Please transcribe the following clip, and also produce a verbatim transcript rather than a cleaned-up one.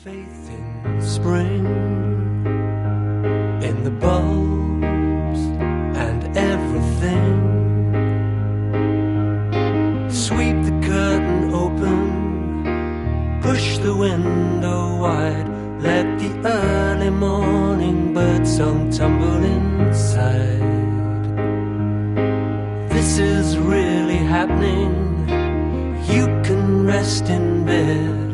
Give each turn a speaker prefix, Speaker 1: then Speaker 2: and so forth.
Speaker 1: faith in spring, in the bulbs and everything. Sweep the curtain open, push the window wide, let the early morning birdsong tumble inside. This is really happening. You can rest in bed.